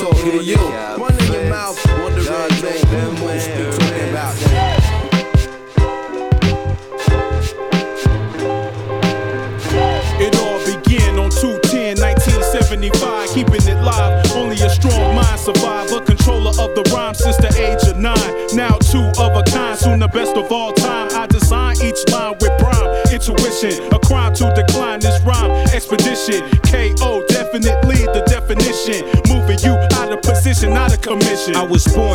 talking to you. Running your mouth, wondering who most be talking about that. It all began on 2/10/1975, keeping it live. Only a strong mind survive. A controller of the rhyme since the age of 9. Now two of a kind, soon the best of all time. I design each line with prime intuition. A crime to decline this rhyme expedition. K.O. definitely the definition. Moving you out of position, out of commission. I was born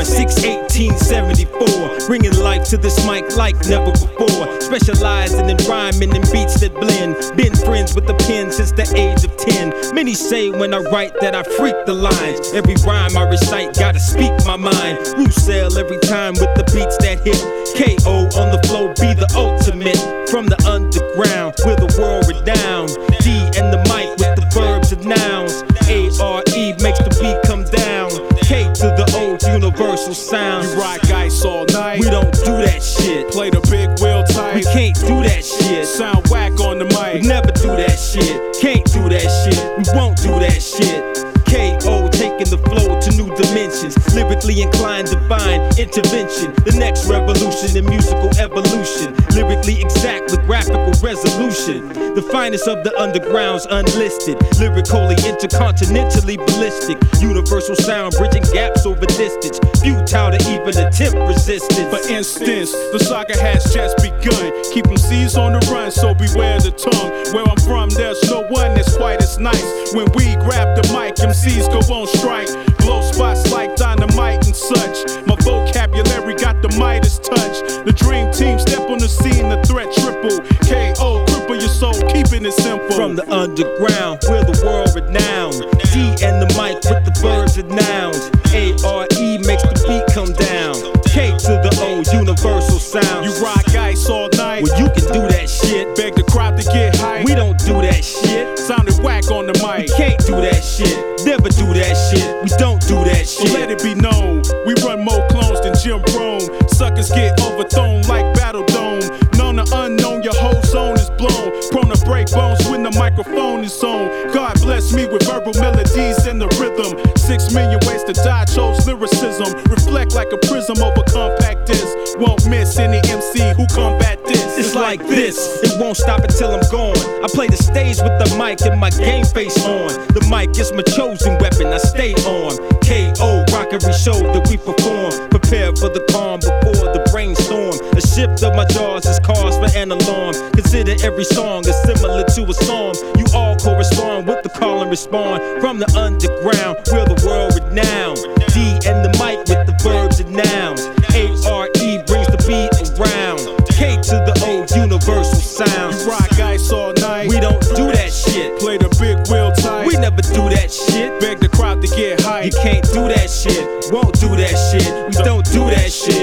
6/18/74, bringing life to this mic like never before. Specializing in rhyming and beats that blend. Been friends with the pen since the age of 10. Many say when I write that I freak the lines. Every rhyme I recite gotta speak my mind. Roussel every time with the beats that hit. K.O. on the flow be the ultimate. From the underground, we're the world renowned. D and the mic with the verbs and nouns. A-R-E makes the beat come down. K to the O, universal sound. You rock ice all night. We don't do that shit. Play the big wheel tight. We can't do that shit. Sound whack on the mic. We never do that shit. Can't do that shit. We won't do that shit. K.O. taking the flow to new dimensions. Lyrically inclined, divine intervention. The next revolution in musical evolution. Lyrically exact with graphical resolution. The finest of the underground's unlisted. Lyrically intercontinentally ballistic. Universal sound bridging gaps over distance. Futile to even attempt resistance. For instance, the saga has just begun. Keep them C's on the run, so beware the tongue. Where I'm from, there's no one that's quite as nice. When we grab the mic, MCs go on strike. Blow spots like dynamite and such. My vocabulary got the Midas touch. The dream team step on the scene, the threat triple. K.O. cripple your soul, keeping it simple. From the underground, we're the world renowned. D and the mic with the verbs and nouns. A-R-E makes the beat come down. K to the O, universal sound. You rock ice all night. Well, you can do that shit. Beg the crowd to get hype. We don't do that shit. Sounded whack on the mic. We can't do that shit. Never do that shit. We don't do that shit. Well, let it be known, we run more clones than Jim Rome. Suckers get overthrown like Battle Dome. Known or unknown, your whole zone is blown. Prone to break bones when the microphone is on. God bless me with verbal melodies and the rhythm. 6 million ways to die, chose lyricism. Reflect like a prism over compact disc. Won't miss any MC who combat this. It's like this, it won't stop until I'm gone. I play the stage with the mic and my game face on. The mic is my chosen weapon, I stay on. K.O. rock every show that we perform. Prepare for the calm before the brainstorm. A shift of my jaws is cause for an alarm. Consider every song is similar to a psalm. You all correspond with the call and respond. From the underground, we're the world renowned. D and the mic with the verbs and nouns. A-R-E brings the beat around. K to the O, universal sound. You rock ice all night. We don't do that shit. Play the big wheel tight. We never do that shit. Beg the crowd to get hype. You can't do that shit. Won't do that shit. We don't do that shit.